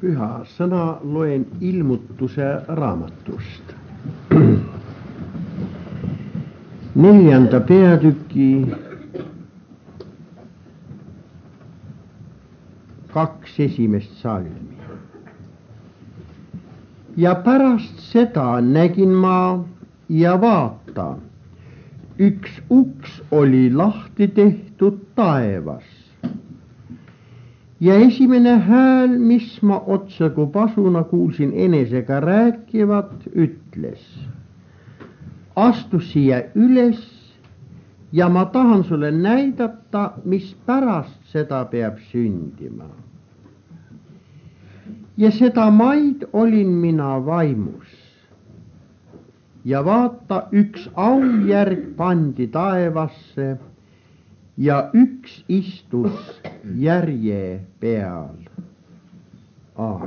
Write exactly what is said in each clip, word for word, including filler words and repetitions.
Pyhä sana loen ilmutuse raamatust. Neljäntä peatükki, kaksi esimest salmia. Ja pärast seda nägin ma ja vaata, üks uks oli lahti tehtud taevas. Ja esimene hääl, mis ma otsaku pasuna kuulsin enesega rääkivat, ütles: astu siia üles ja ma tahan sulle näidata, mis pärast seda peab sündima. Ja seda maid olin mina vaimus. Ja vaata, üks aujärg pandi taevasse ja üks istus järje peal. Aamen.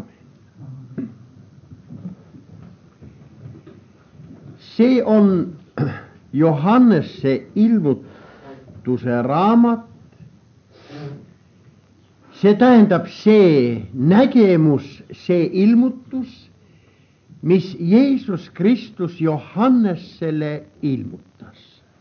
See on Johannese ilmutuse raamat. See tähendab see nägemus, see ilmutus, mis Jeesus Kristus Johannesele ilmutas.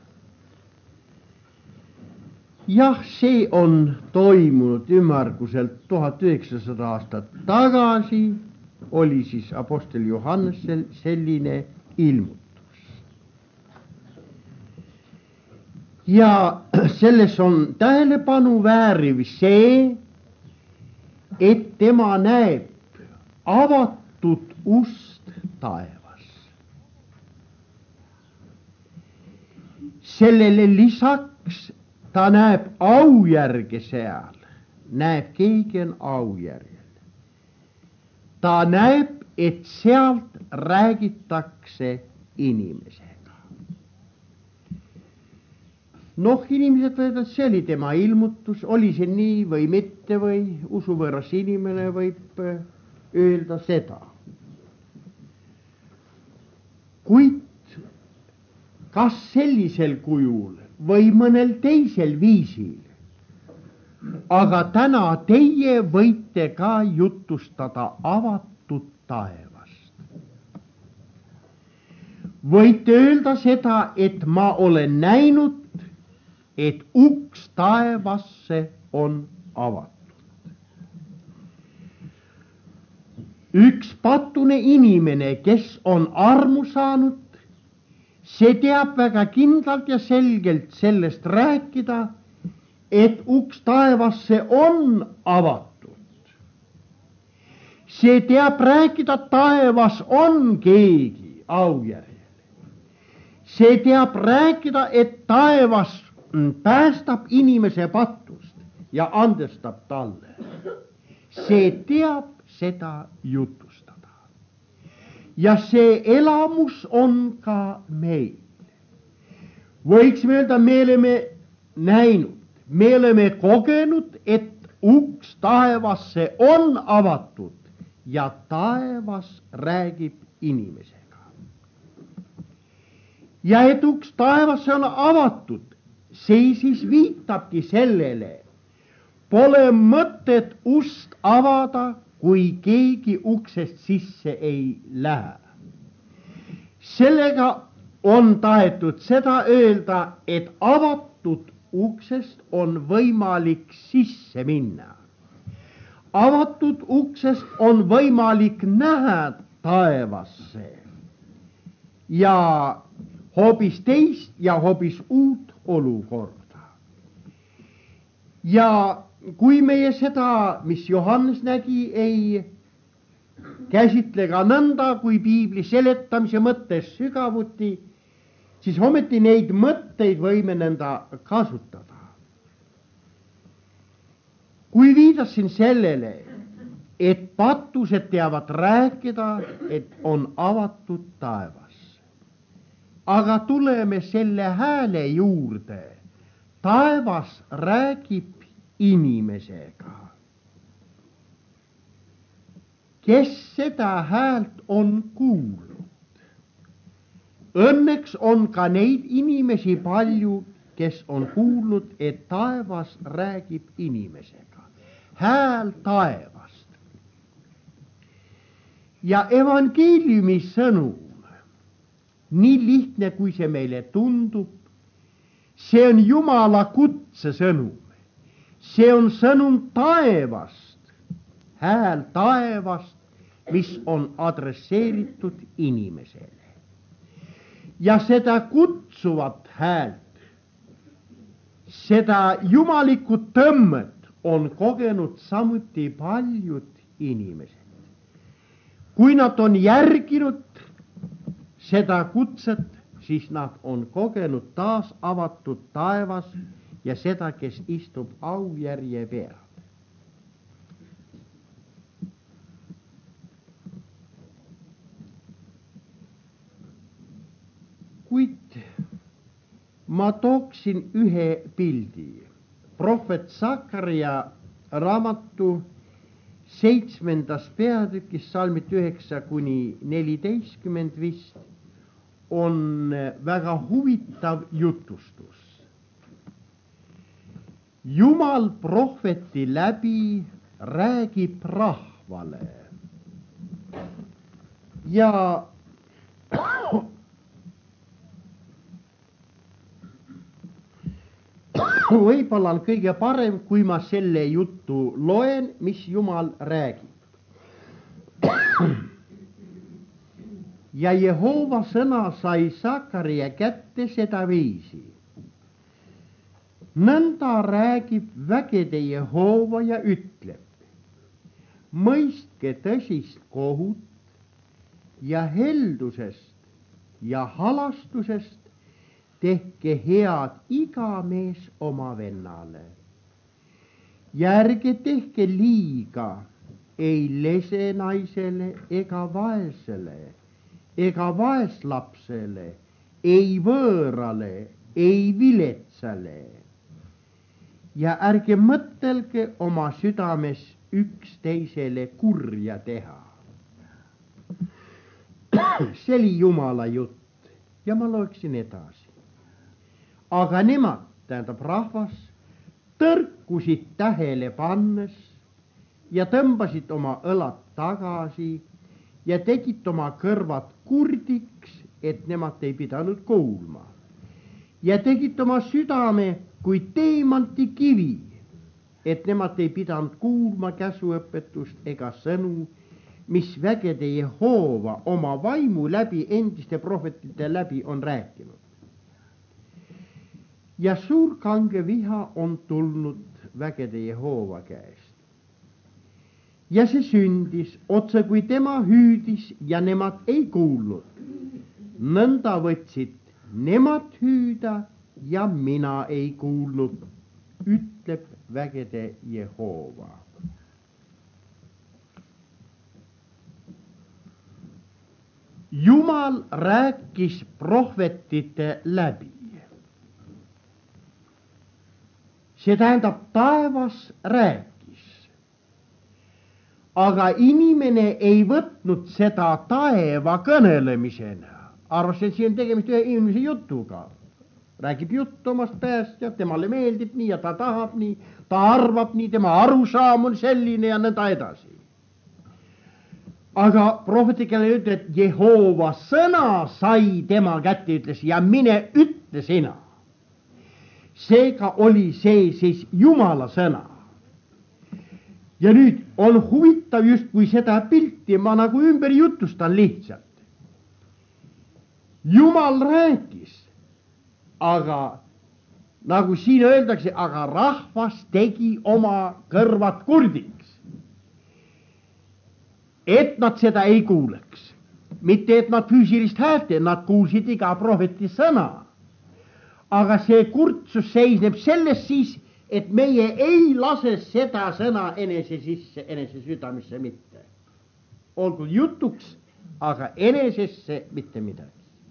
Jah, see on toimunud ümmarguselt tuhat üheksasada aastat tagasi, oli siis apostel Johannesel selline ilmutus. Ja selles on tähelepanu vääriv see, et tema näeb avatud ust taevas. Sellele lisaks ta näeb aujärge seal, näeb keegi on aujärjel. Ta näeb, et sealt räägitakse inimesega. Noh, inimesed võivad, see oli tema ilmutus, oli see nii või mitte või usuvõõras inimene võib öelda seda. Kuid kas sellisel kujul või mõnel teisel viisil, aga täna teie võite ka jutustada avatud taevast. Võite öelda seda, et ma olen näinud, et uks taevasse on avatud. Üks patune inimene, kes on armu saanud, see teab väga kindlalt ja selgelt sellest rääkida, et uks taevasse on avatud. See teab rääkida, taevas on keegi aujärjel. See teab rääkida, et taevas päästab inimese patust ja andestab talle. See teab seda jutustada. Ja see elamus on ka meil. Võiksime öelda, me oleme näinud, me oleme kogenud, et uks taevasse on avatud ja taevas räägib inimesega. Ja et uks taevasse on avatud, see siis viitabki sellele, pole mõtet ust avada, kui keegi uksest sisse ei lähe. Sellega on tahetud seda öelda, et avatud uksest on võimalik sisse minna. Avatud uksest on võimalik näha taevasse ja hoopis teist ja hoopis uut olukorda. Ja kui meie seda, mis Johannes nägi, ei käsitle ka nõnda, kui piibli seletamise mõttes sügavuti, siis ometi neid mõtteid võime nõnda kasutada. Kui viidasin sellele, et patused teavad rääkida, et on avatud taevas. Aga tuleme selle hääle juurde. Taevas räägib inimesega. Kes seda häält on kuulnud? Õnneks on ka neid inimesi palju, kes on kuulnud, et taevas räägib inimesega. Hääl taevast. Ja evangeeliumi sõnum, nii lihtne kui see meile tundub, see on Jumala kutse sõnum. See on sõnum taevast, hääl taevast, mis on adresseeritud inimesele. Ja seda kutsuvat häält, seda jumalikku tõmmet on kogenud samuti paljud inimesed. Kui nad on järginud seda kutset, siis nad on kogenud taas avatud taevas ja seda, kes istub aujärje peal. Kuid ma tooksin ühe pildi. Prohvet Sakaria raamatu seitsmendas peatükis salmid üheksa kuni neliteistkümmend vist on väga huvitav jutustus. Jumal prohveti läbi räägib rahvale ja võib-olla on kõige parem, kui ma selle jutu loen, mis Jumal räägib. Ja Jehova sõna sai Sakaria kätte seda viisi. Nõnda räägib vägede Jehova ja ütleb, mõistke tõsist kohut ja heldusest ja halastusest tehke head iga mees oma vennale. Ja ärge tehke liiga ei lese naisele ega vaesele, ega vaeslapsele, ei võõrale, ei viletsale. Ja ärge mõtelge oma südames üksteisele kurja teha. See oli Jumala jutt ja ma loeksin edasi. Aga nemad, tähendab rahvas, tõrkusid tähele pannes ja tõmbasid oma õlad tagasi ja tegid oma kõrvad kurdiks, et nemad ei pidanud kuulma. Ja tegid oma südame kui teemanti kivi, et nemad ei pidanud kuulma käsuõpetust ega sõnu, mis vägede Jehova oma vaimu läbi endiste prohvetite läbi on rääkinud. Ja suur kange viha on tulnud vägede Jehova käest. Ja see sündis otse kui tema hüüdis ja nemad ei kuulnud. Nõnda võtsid nemad hüüda ja mina ei kuulnud, ütleb vägede Jehova. Jumal rääkis prohvetite läbi. See tähendab, taevas rääkis. Aga inimene ei võtnud seda taeva kõnelemisena. Arvas, et siin on tegemist ühe inimese jutuga. Räägib juttu omast pääst ja temale meeldib nii ja ta tahab nii, ta arvab nii, tema arusaam on selline ja nõnda edasi. Aga prohveti, kellele ütleb, et Jehova sõna sai tema kätte, ütles ja mine ütle sina. Seega oli see siis Jumala sõna. Ja nüüd on huvitav just kui seda pilti ma nagu ümber jutustan lihtsalt. Jumal rääkis, aga nagu siin öeldakse, aga rahvas tegi oma kõrvad kurdiks. Et nad seda ei kuuleks. Mitte et nad füüsilist häälte, nad kuulsid iga prohveti sõna. Aga see kurtsus seisneb selles siis, et meie ei lase seda sõna enese sisse, enese südamisse mitte. Olgu jutuks, aga enesesse mitte midagi.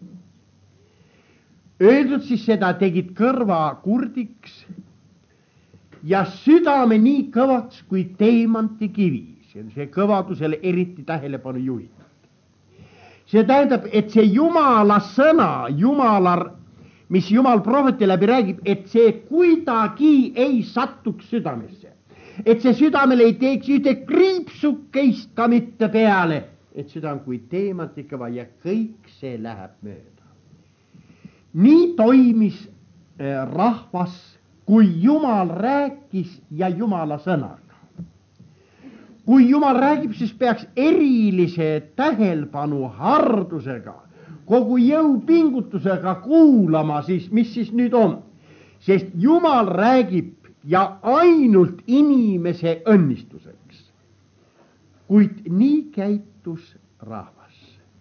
Öeldud siis seda tegid kõrva kurdiks ja südame nii kõvaks kui teemanti kivi. See kõvadusele eriti tähelepanu juhitud. See tähendab, et see Jumala sõna, Jumala mis Jumal prohveti läbi räägib, et see kuidagi ei satuks südamesse. Et see südamele ei teeks ühte kriipsukeist ka mitte peale, et seda on kui teemantikava ja kõik see läheb mööda. Nii toimis rahvas, kui Jumal rääkis ja Jumala sõnaga. Kui Jumal räägib, siis peaks erilise tähelepanu hardusega, kogu jõupingutusega kuulama siis, mis siis nüüd on. Sest Jumal räägib ja ainult inimese õnnistuseks. Kuid nii käitus rahvas.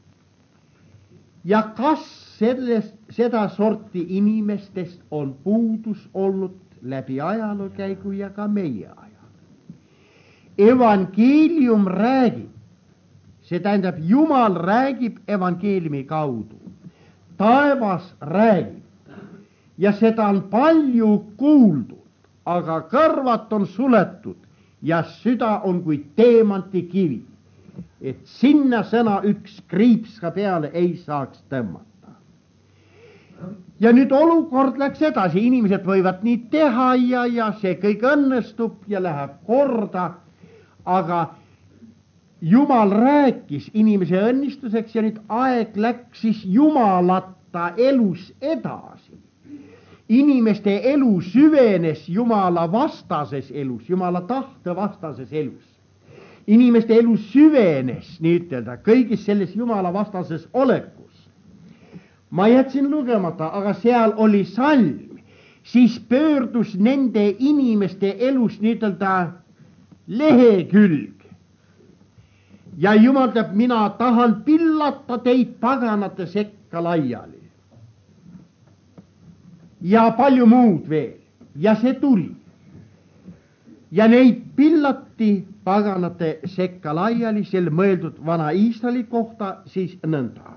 Ja kas sellest, seda sorti inimestest on puudus olnud läbi ajaloo käigu ja ka meie ajal. Evangeelium räägib, see tähendab, Jumal räägib evangeeliumi kaudu. Taevas räägib ja seda on palju kuuldud, aga kõrvad on suletud ja süda on kui teemantikivi, et sinna sõna üks kriips ka peale ei saaks tõmmata. Ja nüüd olukord läks edasi, inimesed võivad nii teha ja, ja see kõik õnnestub ja läheb korda, aga Jumal rääkis inimese õnnistuseks ja nüüd aeg läks siis Jumalata elus edasi. Inimeste elu süvenes Jumala vastases elus, Jumala tahte vastases elus. Inimeste elu süvenes, nii ütelda, kõigis selles Jumala vastases olekus. Ma jätsin lugemata, aga seal oli salm, siis pöördus nende inimeste elus nii ütelda lehekülg. Ja Jumal teab, mina tahan pillata teid paganate sekka laiali. Ja palju muud veel. Ja see tuli. Ja neid pillati paganate sekka laiali, sel mõeldud vana Iisraeli kohta siis nõnda.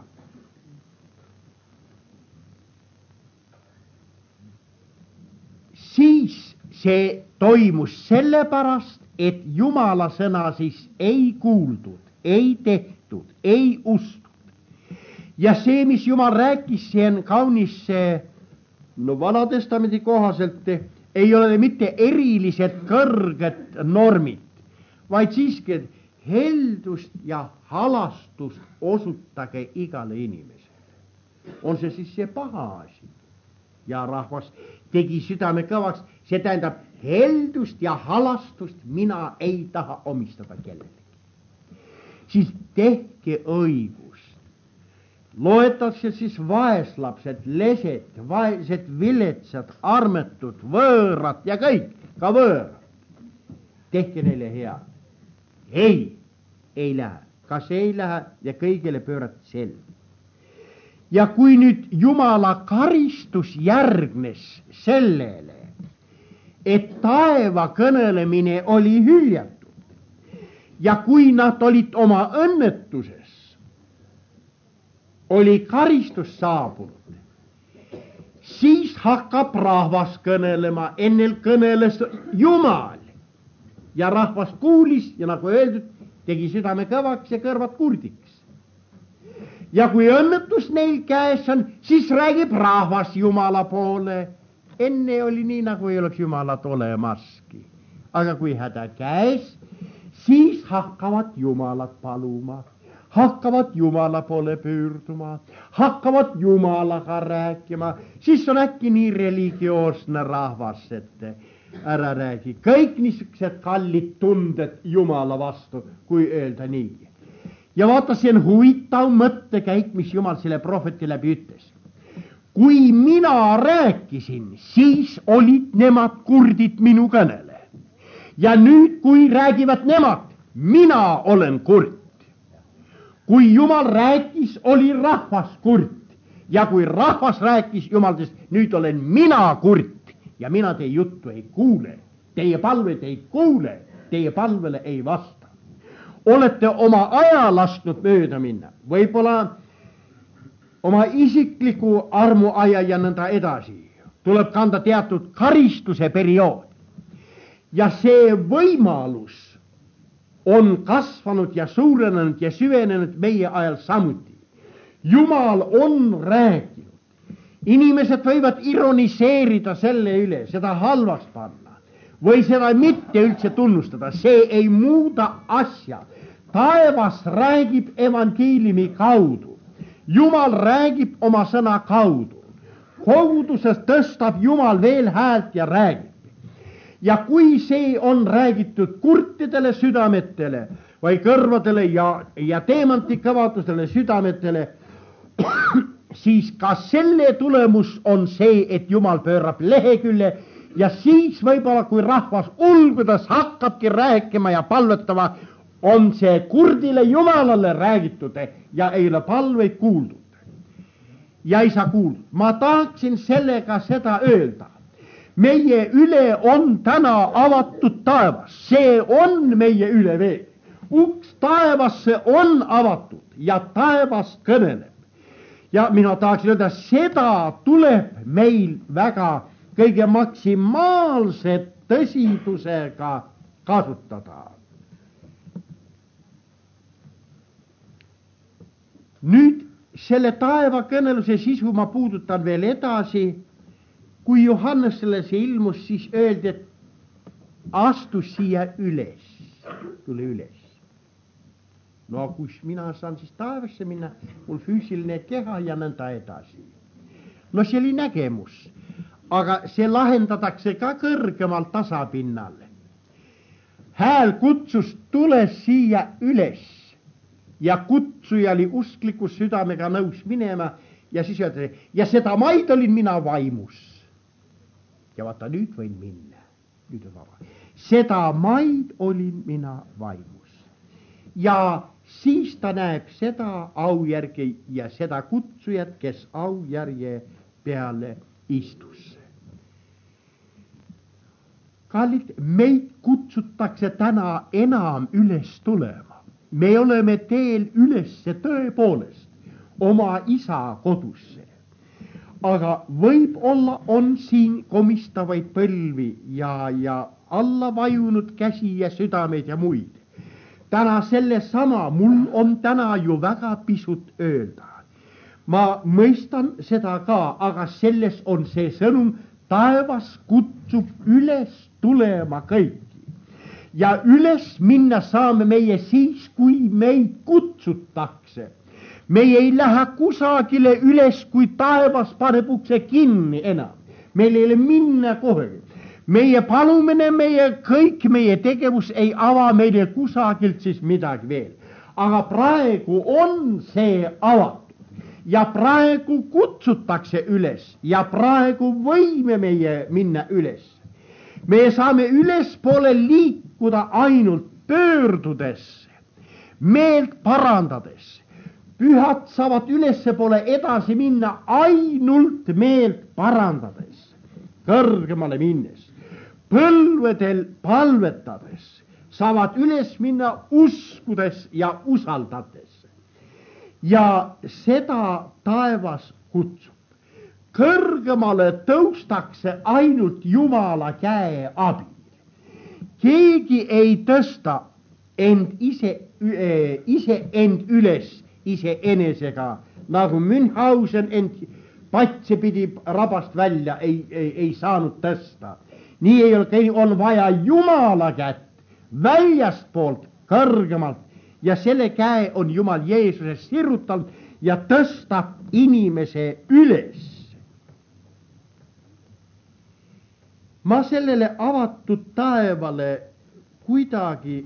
Siis see toimus sellepärast, et Jumala sõna siis ei kuuldud, ei tehtud, ei ustud. Ja see, mis Jumal rääkis, see on kaunis, no Vanatestamendi kohaselt ei ole mitte erilised kõrged normid, vaid siiski heldust ja halastust osutage igale inimesele. On see siis see paha asi? Ja rahvas tegi südame kõvaks, see tähendab heldust ja halastust mina ei taha omistada kellelegi. Siis tehke õigust. Loetakse siis vaeslapsed, lesed, vaesed, viletsad, armetud, võõrad ja kõik, ka võõrad. Tehke neile hea. Ei, ei lähe. Kas ei lähe ja kõigile pöörati selg. Ja kui nüüd Jumala karistus järgnes sellele, et taeva kõnelemine oli hüljatud ja kui nad olid oma õnnetuses, oli karistus saabunud, siis hakkab rahvas kõnelema, ennel kõneles Jumal ja rahvas kuulis ja nagu öeldud, tegi südame kõvaks ja kõrvad kurdiks. Ja kui õnnetus neil käes on, siis räägib rahvas Jumala poole. Enne oli nii, nagu ei oleks Jumalat olemaski. Aga kui häda käes, siis hakkavad Jumalat paluma, hakkavad Jumala poole pöörduma, hakkavad Jumalaga rääkima. Siis on äkki nii religioosne rahvas, et ära räägi. Kõik niisugused kallid tunded Jumala vastu, kui öelda nii. Ja vaata, see on huvitav mõttekäik, mis Jumal selle prohveti läbi ütles. Kui mina rääkisin, siis olid nemad kurdid minu kõnele. Ja nüüd, kui räägivad nemad, mina olen kurd. Kui Jumal rääkis, oli rahvas kurd. Ja kui rahvas rääkis Jumalast, nüüd olen mina kurd. Ja mina teie juttu ei kuule. Teie palved ei kuule. Teie palvele ei vasta. Olete oma aja lasknud mööda minna, võib-olla oma isikliku armuaja ja nõnda edasi. Tuleb kanda teatud karistuse periood. Ja see võimalus on kasvanud ja suurenenud ja süvenenud meie ajal samuti. Jumal on rääkinud. Inimesed võivad ironiseerida selle üle, seda halvaks panna või seda mitte üldse tunnustada. See ei muuda asja. taevas räägib evangeeliumi kaudu. Jumal räägib oma sõna kaudu. Koguduses tõstab Jumal veel häält ja räägib. Ja kui see on räägitud kurtidele südametele või kõrvadele ja, ja teemantikavadusele südametele, siis ka selle tulemus on see, et Jumal pöörab lehekülje ja siis võib-olla kui rahvas ulgudes hakkabki rääkima ja palvetama, on see kurdile Jumalale räägitud ja ei ole palveid kuuldud. Ja ei saa kuuldud. Ma tahaksin sellega seda öelda. Meie üle on täna avatud taevas. See on meie üle veel. Uks taevasse on avatud ja taevas kõneleb. Ja mina tahaksin öelda, seda tuleb meil väga kõige maksimaalse tõsidusega kasutada. Nüüd selle taevakõneluse sisu ma puudutan veel edasi. Kui Johannesele see ilmus, siis öeldi, et astu siia üles, tule üles. No kus mina saan siis taevasse minna, mul füüsiline keha ja nõnda edasi. No see oli nägemus, aga see lahendatakse ka kõrgemal tasapinnal. Hääl kutsus, tule siia üles ja kutsuja oli usklikus südamega nõus minema ja siis öeldi, ja seda maid olin mina vaimus. Ja vaata, nüüd võin minna. Nüüd on vaba. Seda maid olin mina vaimus. Ja siis ta näeb seda aujärge ja seda kutsujat, kes aujärje peale istus. Kallid, meid kutsutakse täna enam üles tulema. Me oleme teel ülesse tõepoolest oma isa kodusse. Aga võib-olla on siin komistavaid põlvi ja, ja alla vajunud käsi ja südameid ja muid. Täna selle sama, mul on täna ju väga pisut öelda. Ma mõistan seda ka, aga selles on see sõnum, taevas kutsub üles tulema kõiki. Ja üles minna saame meie siis, kui meid kutsutakse. Meie ei lähe kusagile üles, kui taevas paneb ukse kinni enam. Meil ei ole minna kohe. Meie palumine, meie kõik meie tegevus ei ava meile kusagilt siis midagi veel. Aga praegu on see avatud. Ja praegu kutsutakse üles. Ja praegu võime meie minna üles. Me saame ülespoole liikuda ainult pöördudes, meelt parandades. Pühad saavad ülespoole edasi minna ainult meelt parandades, kõrgemale minnes, põlvedel palvetades, saavad üles minna uskudes ja usaldades. Ja seda taevas kutsub. Kõrgemale tõustakse ainult Jumala käe abil. Keegi ei tõsta end ise, ise end üles, ise enesega, nagu Münchhausen end patse pidi rabast välja ei, ei, ei saanud tõsta. Nii ei ole, on vaja Jumala kätt väljast poolt kõrgemalt ja selle käe on Jumal Jeesuses sirutanud ja tõstab inimese üles. Ma sellele avatud taevale kuidagi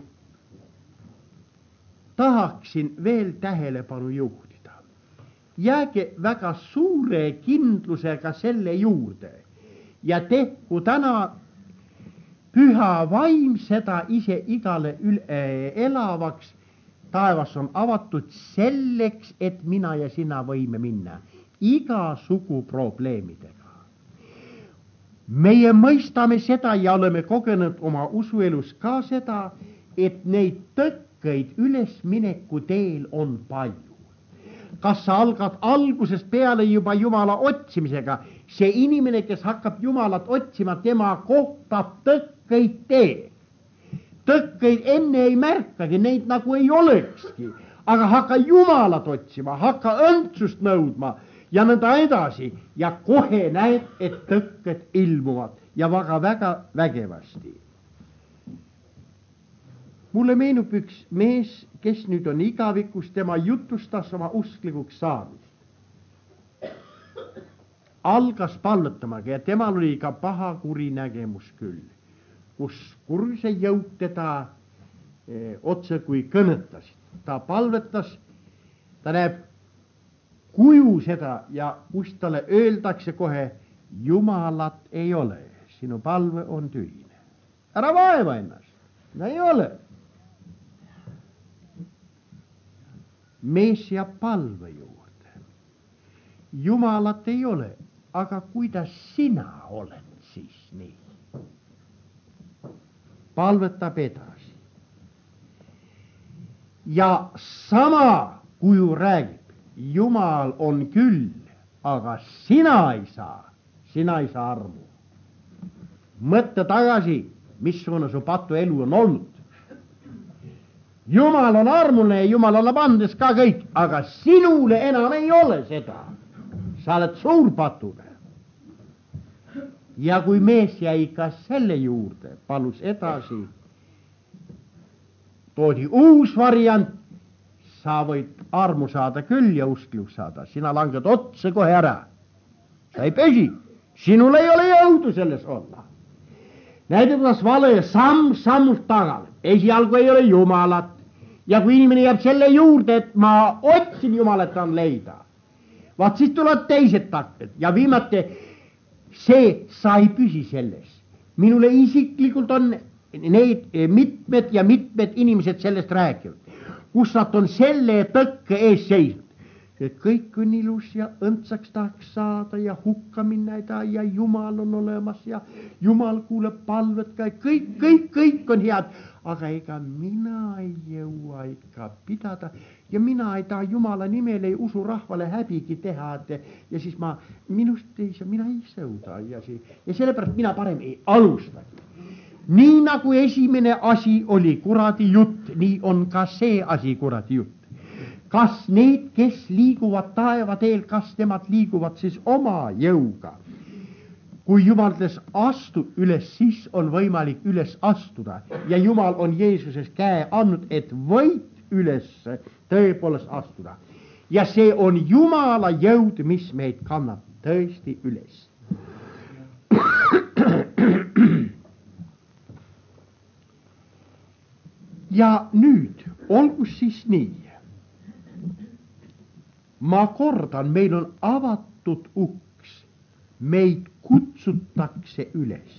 tahaksin veel tähelepanu juhtida. Jääge väga suure kindlusega selle juurde ja tehku täna püha vaim seda ise igale üle, äh, elavaks. Taevas on avatud selleks, et mina ja sina võime minna igasugu probleemidega. Meie mõistame seda ja oleme kogenud oma usuelus ka seda, et neid tõkkeid ülesmineku teel on palju. Kas sa algad algusest peale juba Jumala otsimisega, see inimene, kes hakkab Jumalat otsima, tema kohtab tõkkeid tee. Tõkkeid enne ei märkagi, neid nagu ei olekski, aga hakka Jumalat otsima, hakka õndsust nõudma ja nõnda edasi ja kohe näed, et tõkked ilmuvad ja väga-väga vägevasti. Mulle meenub üks mees, kes nüüd on igavikus, tema jutustas oma usklikuks saamist. Algas palvetamaga ja temal oli ka paha kurinägemus küll, kus kursuse jõud teda eh, otse kui kõnetasid. Ta palvetas, ta näeb kuju seda ja kus talle öeldakse kohe, Jumalat ei ole, sinu palve on tühine. Ära vaeva ennast, ei ole. Mees jääb palve juurde. Jumalat ei ole, aga kuidas sina oled siis nii? Palvetab edasi. Ja sama kuju räägib, Jumal on küll, aga sina ei saa, sina ei saa armu. Mõtle tagasi, missugune su patu elu on olnud. Jumal on armuline ja Jumal annab andes ka kõik, aga sinule enam ei ole seda. Sa oled suur patune. Ja kui mees jäi ka selle juurde, palus edasi, toodi uus variant, sa võid armu saada küll ja uskliks saada, sina langed otse kohe ära. Sa ei püsi, sinul ei ole jõudu selles olla. Näide, kuidas vale samm sammust tagale, esialgu ei ole Jumalat. Ja kui inimene jääb selle juurde, et ma otsin Jumalat on leida, vaat siis tulevad teised takked ja viimati see, sa ei püsi selles. Minule isiklikult on need mitmed ja mitmed inimesed sellest rääkinud, kus nad on selle tõkke ees seisnud. Et kõik on ilus ja õndsaks tahaks saada ja hukka minna ja Jumal on olemas ja Jumal kuuleb palvet ka, kõik, kõik, kõik on head. Aga ega mina ei jõua ikka pidada ja mina ei taha Jumala nimel ei usu rahvale häbigi teha, et ja siis ma minust ei saa, mina ei sõuda ja, see, ja sellepärast mina parem ei alustagi. Nii nagu esimene asi oli kuradi jutt, nii on ka see asi kuradi jutt. Kas need, kes liiguvad taeva teel, kas nemad liiguvad siis oma jõuga? Kui Jumal ütles astu üles, siis on võimalik üles astuda ja Jumal on Jeesuses käe andnud, et võid üles tõepoolest astuda. Ja see on Jumala jõud, mis meid kannab tõesti üles. Ja nüüd, olgu siis nii. Ma kordan, meil on avatud uks, meid kutsutakse üles.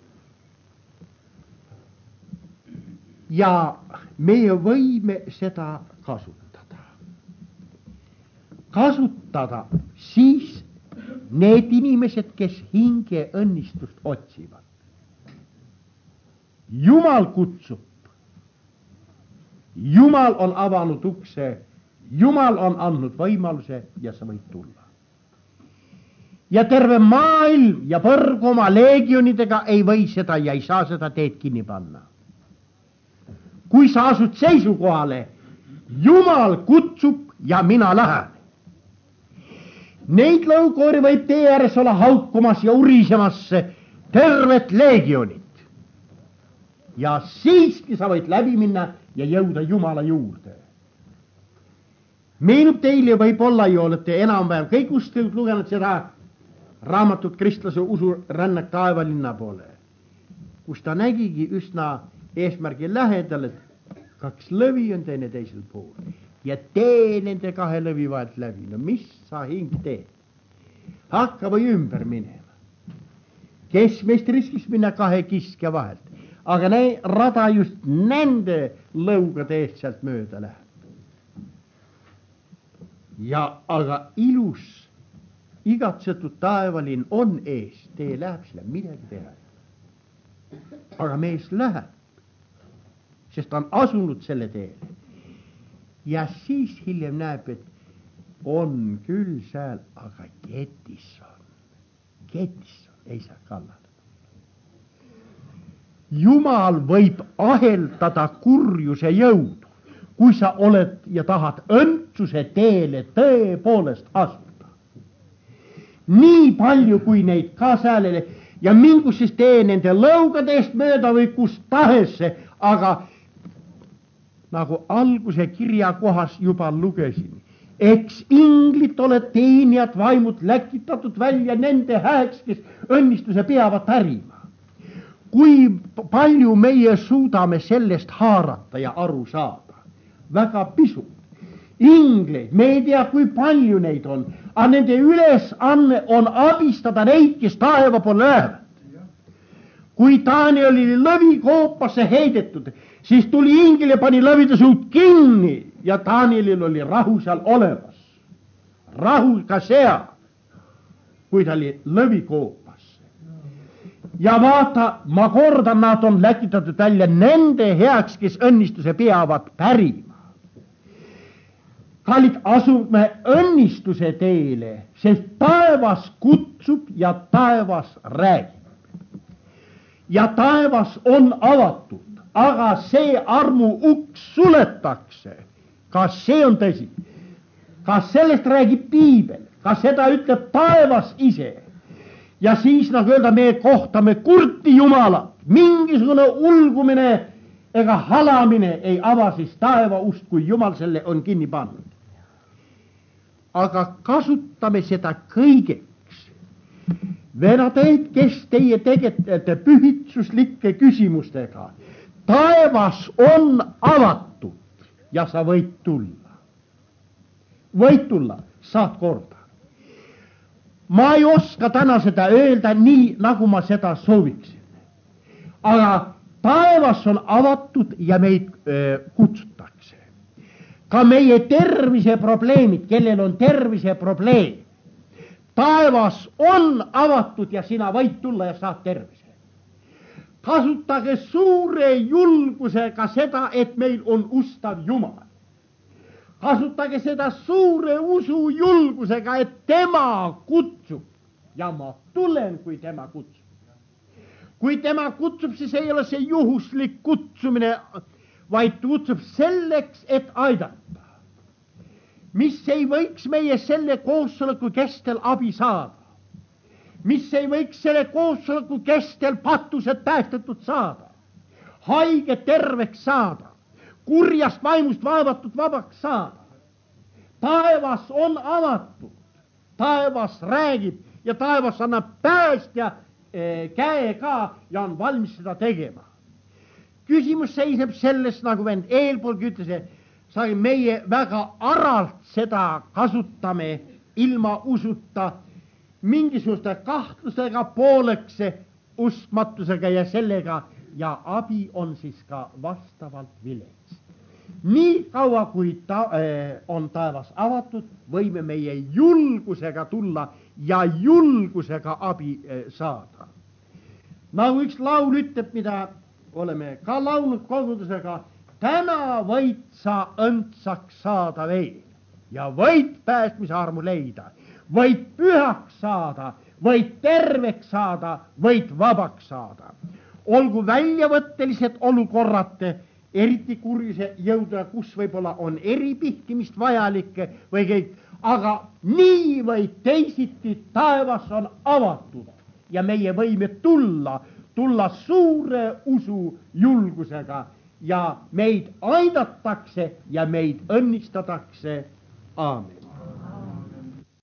Ja meie võime seda kasutada. Kasutada siis need inimesed, kes hinge õnnistust otsivad. Jumal kutsub. Jumal on avanud ukse. Jumal on andnud võimaluse ja sa võid tulla. Ja terve maailm ja põrg oma leegionidega ei või seda ja ei saa seda teed kinni panna. Kui sa asud seisukohale, Jumal kutsub ja mina lähen. Neid lõukoori võib tee ääres olla haukumas ja urisemas tervet leegionit. Ja siiski sa võid läbi minna ja jõuda Jumala juurde. Meenub teile võib-olla ju olete enam-vähem kõik usklikud lugenud seda raamatut Kristlase usu rännak taevalinna poole, kus ta nägigi üsna eesmärgi lähedal, et kaks lõvi on teine teisel pool ja tee nende kahe lõvi vahelt läbi. No mis sa hing teed? Hakka või ümber minema. Kes meist riskis minna kahe kiske vahelt, aga näe, rada just nende lõugade eest sealt mööda läheb. Ja aga ilus, igatsetud taevalinn on ees, tee läheb sille midagi teha. Aga mees läheb, sest ta on asunud selle teele. Ja siis hiljem näeb, et on küll seal, aga ketis on, ketis on, ei saa kallada. Jumal võib aheldada kurjuse jõudu. Kui sa oled ja tahad õndsuse teele tõepoolest astuda. Nii palju, kui neid ka säälele ja mingu siis tee nende lõugade eest mööda või kus tahesse, aga nagu alguse kirja kohas juba lugesin. Eks inglit ole teenijad vaimud läkitatud välja nende hääks, kes õnnistuse peavad pärima. Kui palju meie suudame sellest haarata ja aru saada? Väga pisut. Ingleid, me ei tea, kui palju neid on, aga nende ülesanne on abistada neid, kes taeva poole lähevad. Kui Daniel oli lõvikoopasse heidetud, siis tuli ingel ja pani lõvide suud kinni ja Danielil oli rahu seal olemas. Rahu ka seal, kui ta oli lõvikoopas. Ja vaata, ma kordan, nad on läkitatud välja nende heaks, kes õnnistuse peavad pärima. Kallid, asume õnnistuse teele, sest taevas kutsub ja taevas räägib. Ja taevas on avatud, aga see armu uks suletakse. Kas see on tõsi? Kas sellest räägib piibel? Kas seda ütleb taevas ise? Ja siis, nagu öelda, me kohtame kurti Jumalat. Mingisugune ulgumine ega halamine ei ava siis taeva ust, kui Jumal selle on kinni pannud. Aga kasutame seda kõigeks. Venateid, kes teie tegelete pühitsuslike küsimustega. Taevas on avatud ja sa võid tulla. Võid tulla, saad korda. Ma ei oska täna seda öelda nii, nagu ma seda sooviksin. Aga taevas on avatud ja meid öö, kutsutakse. Ka meie tervise probleemid, kellel on tervise probleem. Taevas on avatud ja sina võid tulla ja saad tervise. Kasutage suure julgusega seda, et meil on ustav Jumal. Kasutage seda suure usu julgusega, et tema kutsub ja ma tulen, kui tema kutsub. Kui tema kutsub, siis ei ole see juhuslik kutsumine, vaid kutsub selleks, et aidata. Mis ei võiks meie selle koosoleku kestel abi saada? Mis ei võiks selle koosoleku kestel patused päästetud saada? Haige terveks saada? Kurjast vaimust vaevatud vabaks saada. Taevas on avatud, taevas räägib ja taevas annab päästja e, käe ka ja on valmis seda tegema. Küsimus seisneb selles, nagu vend eelpoolgi ütles, sai meie väga aralt seda kasutame ilma usuta, mingisuguste kahtlustega pooleks uskmatusega ja sellega, ja abi on siis ka vastavalt vilets. Nii kaua, kui ta, äh, on taevas avatud, võime meie julgusega tulla ja julgusega abi äh, saada. Nagu üks laul ütleb, mida oleme ka laulnud kogudusega, täna võid sa õndsaks saada veel ja võid päästmise armu leida, võid pühaks saada, võid terveks saada, võid vabaks saada. Olgu väljavõttelised olukorrad, eriti kurjuse jõuda, kus võib-olla on eripihtimist vajalik või kõik, aga nii või teisiti taevas on avatud ja meie võime tulla, tulla suure usu julgusega ja meid aidatakse ja meid õnnistatakse. Aamen.